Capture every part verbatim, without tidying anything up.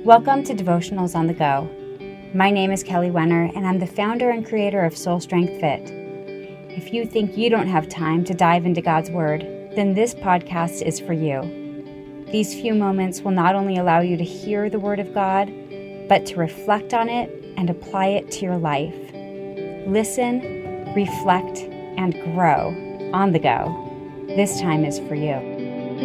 Welcome to Devotionals on the Go. My name is Kelly Wenner, and I'm the founder and creator of Soul Strength Fit. If you think you don't have time to dive into God's Word, then this podcast is for you. These few moments will not only allow you to hear the Word of God, but to reflect on it and apply it to your life. Listen, reflect, and grow on the go. This time is for you.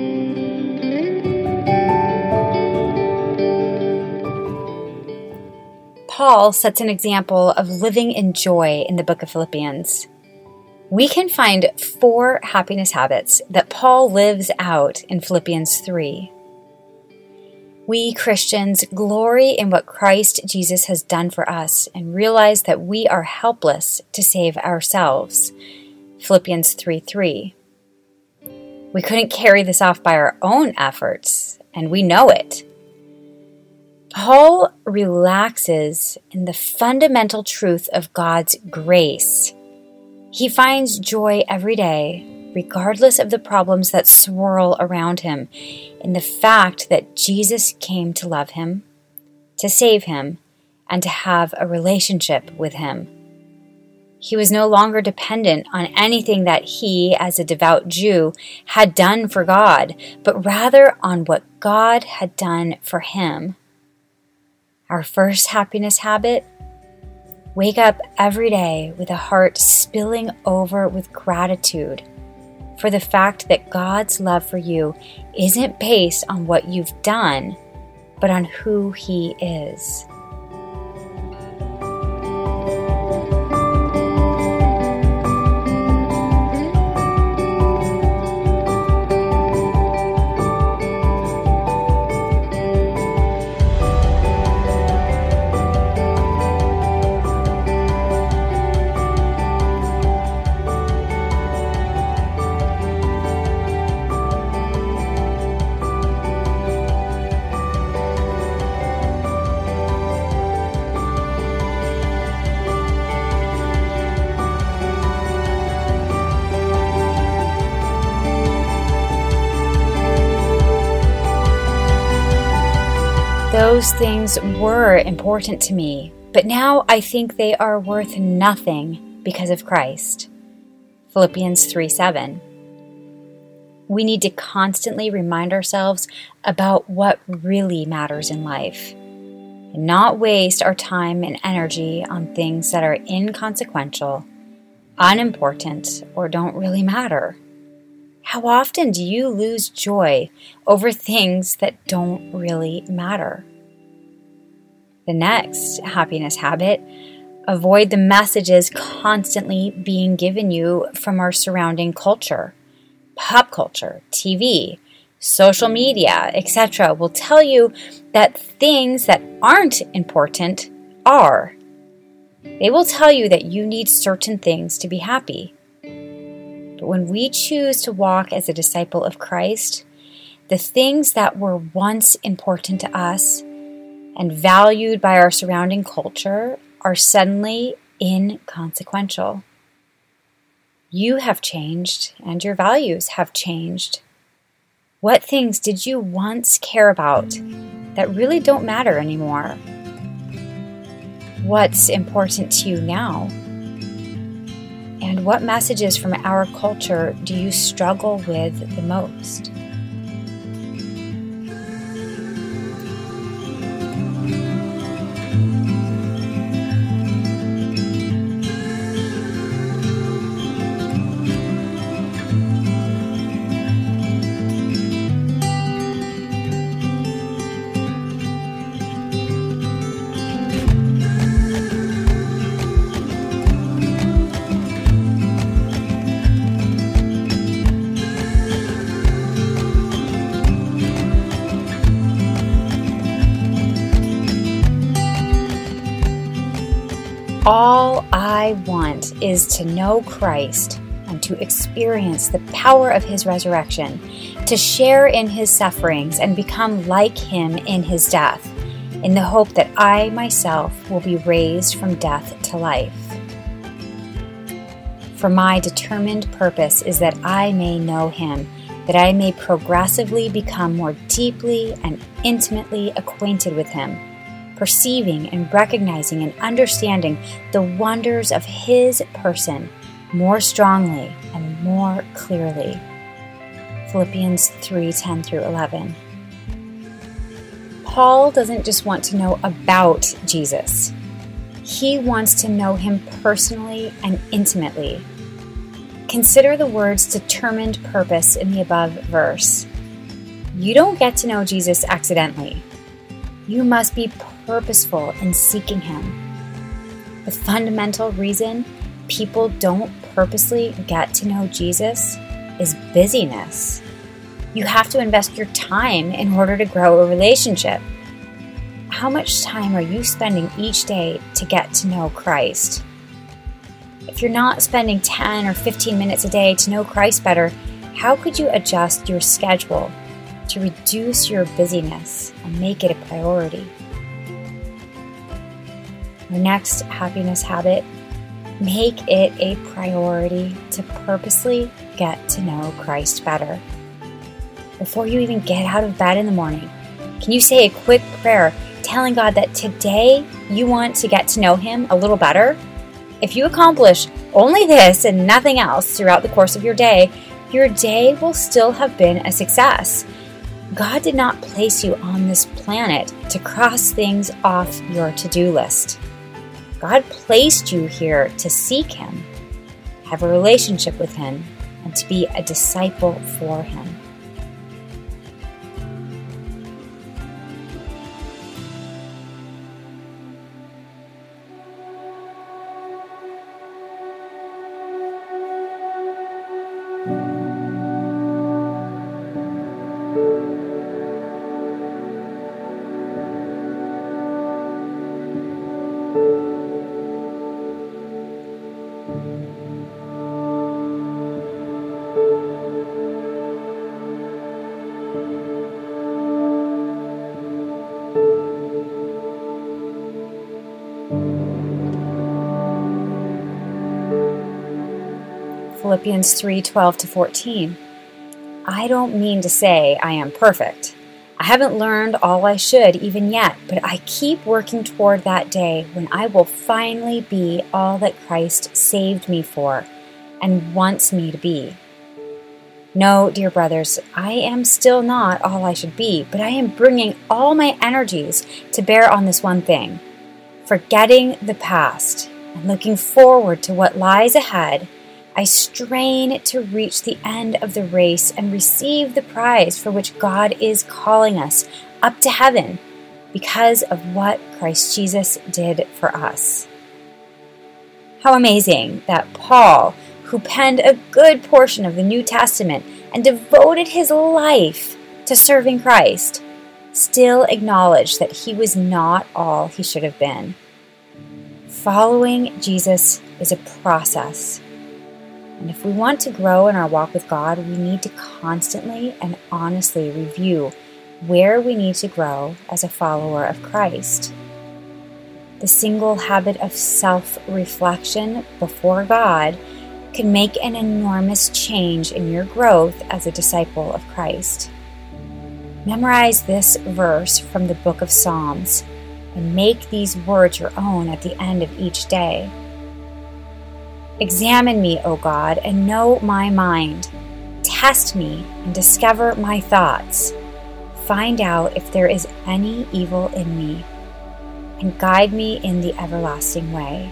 Paul sets an example of living in joy in the book of Philippians. We can find four happiness habits that Paul lives out in Philippians three. We Christians glory in what Christ Jesus has done for us and realize that we are helpless to save ourselves. Philippians three three. We couldn't carry this off by our own efforts, and we know it. Paul relaxes in the fundamental truth of God's grace. He finds joy every day, regardless of the problems that swirl around him, in the fact that Jesus came to love him, to save him, and to have a relationship with him. He was no longer dependent on anything that he, as a devout Jew, had done for God, but rather on what God had done for him. Our first happiness habit: wake up every day with a heart spilling over with gratitude for the fact that God's love for you isn't based on what you've done, but on who He is. Those things were important to me, but now I think they are worth nothing because of Christ. Philippians three seven. We need to constantly remind ourselves about what really matters in life, and not waste our time and energy on things that are inconsequential, unimportant, or don't really matter. How often do you lose joy over things that don't really matter? The next happiness habit: avoid the messages constantly being given you from our surrounding culture. Pop culture, T V, social media, et cetera will tell you that things that aren't important are. They will tell you that you need certain things to be happy. But when we choose to walk as a disciple of Christ, the things that were once important to us and valued by our surrounding culture are suddenly inconsequential. You have changed, and your values have changed. What things did you once care about that really don't matter anymore? What's important to you now? And what messages from our culture do you struggle with the most? All I want is to know Christ and to experience the power of His resurrection, to share in His sufferings and become like Him in His death, in the hope that I myself will be raised from death to life. For my determined purpose is that I may know Him that I may progressively become more deeply and intimately acquainted with Him, perceiving and recognizing and understanding the wonders of His person more strongly and more clearly. Philippians three ten through eleven. Paul doesn't just want to know about Jesus. He wants to know Him personally and intimately. Consider the words determined purpose in the above verse. You don't get to know Jesus accidentally. You must be purposeful in seeking Him. The fundamental reason people don't purposely get to know Jesus is busyness. You have to invest your time in order to grow a relationship. How much time are you spending each day to get to know Christ? If you're not spending ten or fifteen minutes a day to know Christ better, how could you adjust your schedule to reduce your busyness and make it a priority? Your next happiness habit, make it a priority to purposely get to know Christ better. Before you even get out of bed in the morning, can you say a quick prayer telling God that today you want to get to know Him a little better? If you accomplish only this and nothing else throughout the course of your day, your day will still have been a success. God did not place you on this planet to cross things off your to-do list. God placed you here to seek Him, have a relationship with Him, and to be a disciple for Him. Philippians three twelve to fourteen. I don't mean to say I am perfect. I haven't learned all I should even yet, but I keep working toward that day when I will finally be all that Christ saved me for and wants me to be. No, dear brothers, I am still not all I should be, but I am bringing all my energies to bear on this one thing, forgetting the past and looking forward to what lies ahead. I strain to reach the end of the race and receive the prize for which God is calling us up to heaven because of what Christ Jesus did for us. How amazing that Paul, who penned a good portion of the New Testament and devoted his life to serving Christ, still acknowledged that he was not all he should have been. Following Jesus is a process. And if we want to grow in our walk with God, we need to constantly and honestly review where we need to grow as a follower of Christ. The single habit of self-reflection before God can make an enormous change in your growth as a disciple of Christ. Memorize this verse from the book of Psalms and make these words your own at the end of each day. Examine me, O God, and know my mind. Test me and discover my thoughts. Find out if there is any evil in me, and guide me in the everlasting way.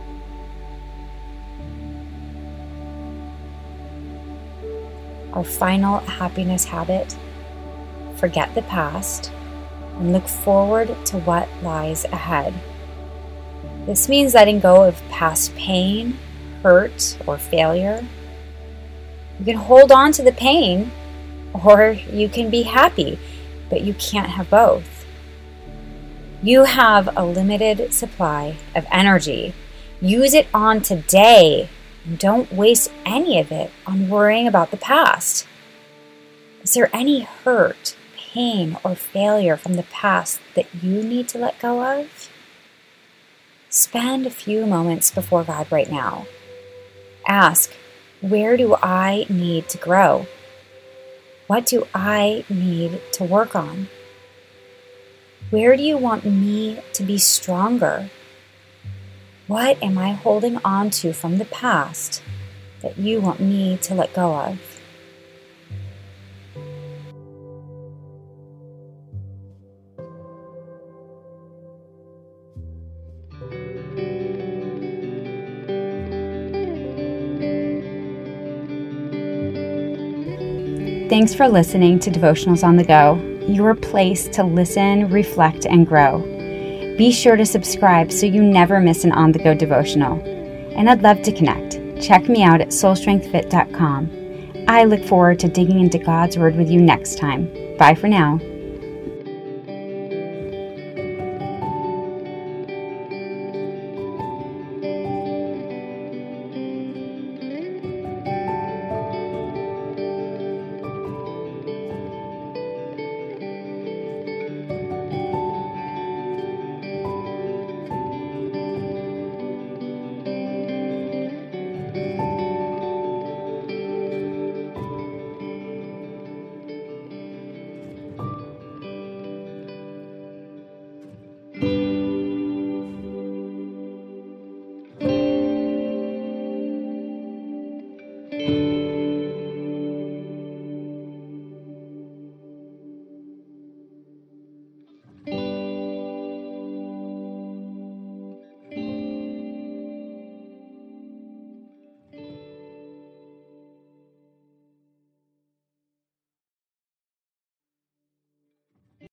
Our final happiness habit: forget the past and look forward to what lies ahead. This means letting go of past pain, hurt, or failure. You can hold on to the pain, or you can be happy, but you can't have both. You have a limited supply of energy. Use it on today, and don't waste any of it on worrying about the past. Is there any hurt, pain, or failure from the past that you need to let go of? Spend a few moments before God right now. Ask, where do I need to grow? What do I need to work on? Where do you want me to be stronger? What am I holding on to from the past that you want me to let go of? Thanks for listening to Devotionals on the Go, your place to listen, reflect, and grow. Be sure to subscribe so you never miss an on-the-go devotional. And I'd love to connect. Check me out at soul strength fit dot com. I look forward to digging into God's Word with you next time. Bye for now.